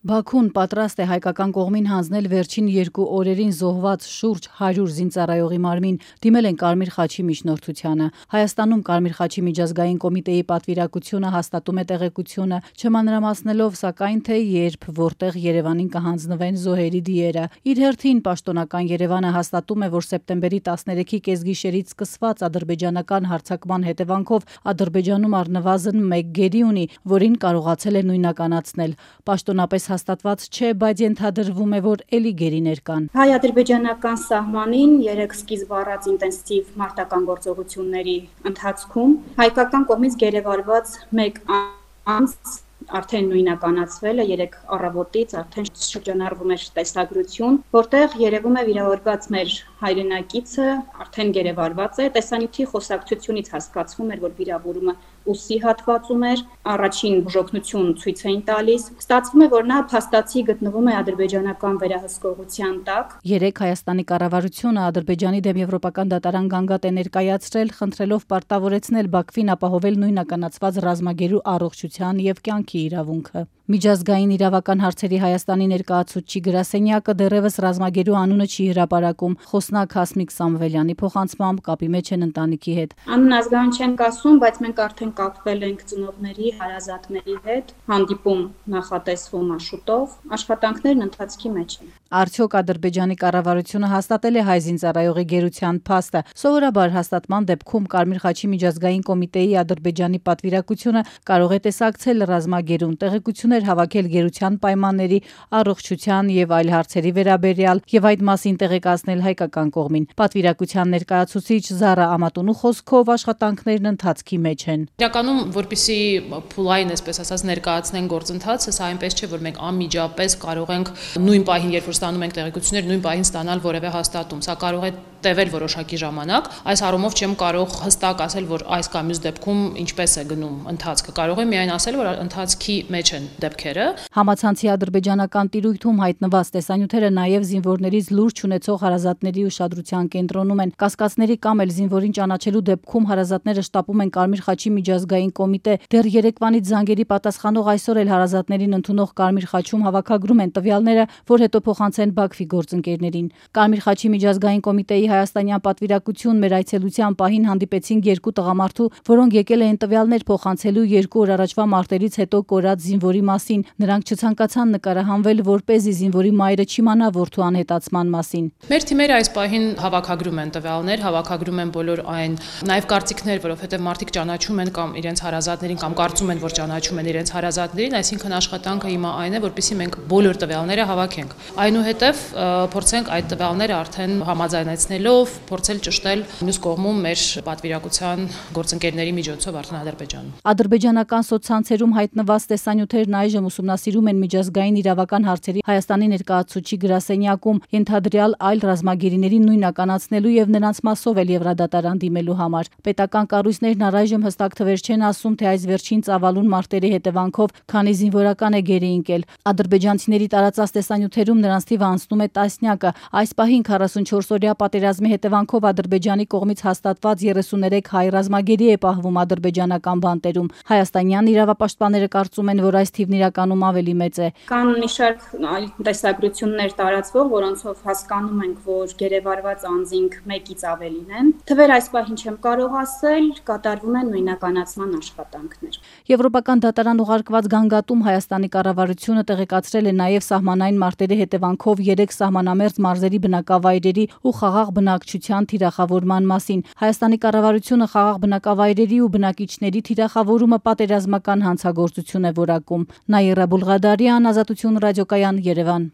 Բաքուն պատրաստ է հայկական կողմին հանձնել վերջին 2 օրերին զոհված շուրջ 100 զինծառայողի մարմին, դիմել են Կարմիր խաչի միջնորդությանը։ Հայաստանում Կարմիր խաչի միջազգային կոմիտեի պատվիրակությունը հաստատում է տեղեկությունը, չմանրամասնելով սակայն թե երբ, որտեղ Երևանին կհանձնվեն զոհերի դիերը։ Իր հերթին պաշտոնական Երևանը հաստատում է, որ սեպտեմբերի 13-ի կեսգիշերից սկսված ադրբեջանական հարձակման հետևանքով Ադրբեջանում առնվազն 1 գերի ունի, որին կարողացել է նույնականացնել։ Պաշտոնապես հաստատված չէ, բայց ենթադրվում է, որ էլի գերիներ կան։ Հայ-ադրբեջանական սահմանին 3 սկիզբ առած ինտենսիվ մարտական գործողությունների ընթացքում հայկական կողմից գերեվարված 1 անձ արդեն նույնականացվել է 3 առավոտից, արդեն շրջանառվում է տեսագրություն, որտեղ երևում է վիրավորված մեր հայրենակիցը արդեն գերեվարված է։ Տեսանյութի խոսակցությունից հասկացվում էր, որ վիրավորումը ուսի հատվածում էր, առաջին բուժօգնություն ցույց էին տալիս։ Ստացվում է, որ նա փաստացի գտնվում է ադրբեջանական վերահսկողության տակ։ 3 Հայաստանի կառավարությունը Ադրբեջանի դեմ Եվրոպական դատարան գանգատ է ներկայացրել, խնդրելով պարտավորեցնել Բաքվին ապահովել նույնականացված ռազմագերու առողջության եւ կյանքի իրավունքը։ Միջազգային իրավական հարցերի Հայաստանի ներկայացուցիչ գրասենյակը դեռևս ռազմագերու անունը չի հրապարակում։ Խոսնակ Հասմիկ Սամվելյանի փոխանցմամբ կապի մեջ են ընտանիքի հետ։ Անուն ազգային չենք ասում, բայց մենք արդեն կապվել ենք ծնողների, հարազատների հետ, հանդիպում նախատեսվում է շուտով, աշխատանքներն ընթացքի մեջ են։ Արդյոք Ադրբեջանի կառավարությունը հաստատել է հայ զինծառայողի գերության փաստը։ Սովորաբար հաստատման դեպքում Կարմիր խաչի միջազգային կոմիտեի Ադրբեջանի պատվիրակությունը կարող է տեսակցել ռազմագերուն, տեղեկություններ հավաքել գերության պայմանների, առողջության եւ այլ հարցերի վերաբերյալ եւ այդ մասին տեղեկացնել հայկական կողմին։ Պատվիրակության ներկայացուցիչ Զարա Ամատունու խոսքով աշխատանքներն ընթացքի մեջ են։ Իրականում, որպեսզի փուլային, այսպես ասած, ներկայացնեն գործընթացը, սա այնպես չէ, որ մենք անմիջապես կարող ենք նույն պահին, երբ որ ստանում ենք տեղեկություններ, նույն պահին ստանալ որևէ հաստատում։ Սա կարող է տևել որոշակի ժամանակ։ Այս առումով չեմ կարող հստակ ասել, որ այս կամ մյուս դեպքում ինչպես է գնում ընթացքը։ Կարող եմ միայն ասել, որ ընթացքի մեջ են դեպքերը։ Համացանցի ադրբեջանական տիրույթում հայտնված տեսանյութերը նաև զինվորներից լուրջ ունեցող հարազատների ուշադրության կենտրոնում են։ Կասկածների կամ էլ զինվորին ճանաչելու դեպքում հարազատները շտապում են Կարմիր խաչի միջազգային կոմիտե։ Դեռ Երևանից զանգերի պատասխանող այսօր էլ հարազատներին ընդունող Կարմիր խաչում հավաքագրում են տվյալները, որ հետո փոխանցեն Բաքվի գործընկերներին։ Կարմիր խաչի միջազգային կոմիտեի հայաստանյան պատվիրակություն մեր այցելության պահին հանդիպեցին 2 տղամարդու, որոնք եկել էին տվյալներ փոխանցելու 2 օր առաջվա մարտերից հետո կորած զինվորի մասին։ Նրանք չցանկացան նկարահանվել, որպեսզի զինվորի մայրը չիմանա որդու անհետացման մասին։ Մեր թիմերը այս պահին հավաքագրում են տվյալներ, հավաքագրում են բոլոր այն նաև կարծիքներ, որովհետև մարդիկ ճանաչում են կամ իրենց հարազատներին կամ կարծում են, որ ճանաչում են իրենց հարազատներին, այսինքն աշխատանքը հիմա այն է, որպեսզի մենք բոլոր տվյալները հավաքենք։ Այնուհետև փորձենք այդ տվյալները արդեն համաձայնեցնելով փորձել ճշտել մյուս կողմում մեր պատվիրակության գործընկերների միջոցով արդեն Ադրբեջանում։ Ադրբեջանական սոցցանցերում հայտնված տեսանյութերն այժմ ուսումնասիրում են միջազգային իրավական հարցերի Հայաստանի ներկայացուցիչ գրասենյակում, ենթադրյալ այլ ռազմագերիների նույնականացնելու եւ նրանց մասով էլ Եվրադատարան դիմելու համար։ Պետական կառույցներն առայժմ հստակ թվեր չեն ասում, թե այս վերջին ծավալուն մարտերի հետևանքով քանի զինվորական է գերի ընկել։ Ադրբեջանցիների տարածած տեսանյութերում նրանց թիվը անցնում է տասնյակը։ Այս պահին 44-օրյա պատերազմի հետևանքով Ադրբեջանի կողմից հաստատված 33 հայ ռազմագերի է պահվում ադրբեջանական բանտերում։ Հայաստանյան իրավապաշտպանները կարծում են, որ այս թիվն իրականում ավելի մեծ է։ Կան մի շարք այլ տեսագրություններ տարածվող, որոնցով հասկանում ենք, որ գերեվարված անձինք 1-ից ավելին են։ Թվեր այս պահին չեմ կարող ասել, կատարվում են նույնականացման աշխատանքներ։ Եվրոպական դատարան ուղարկված գանգատում Հայաստանի կառավարությունը տեղեկացրել է նաև սահմանային մարտերի հետևանքով 3 սահմանամերձ մարզերի բնակավայրերի ու խաղաղ բնակչության թիրախավորման մասին։ Հայաստանի կառավարությունը խաղաղ բնակավայրերի ու բնակիչների թիրախավորումը պատերազմական հանցագործություն է որակում։ Նաիրա Բուլղադարյան, Ազատություն ռադիոկայան, Երևան։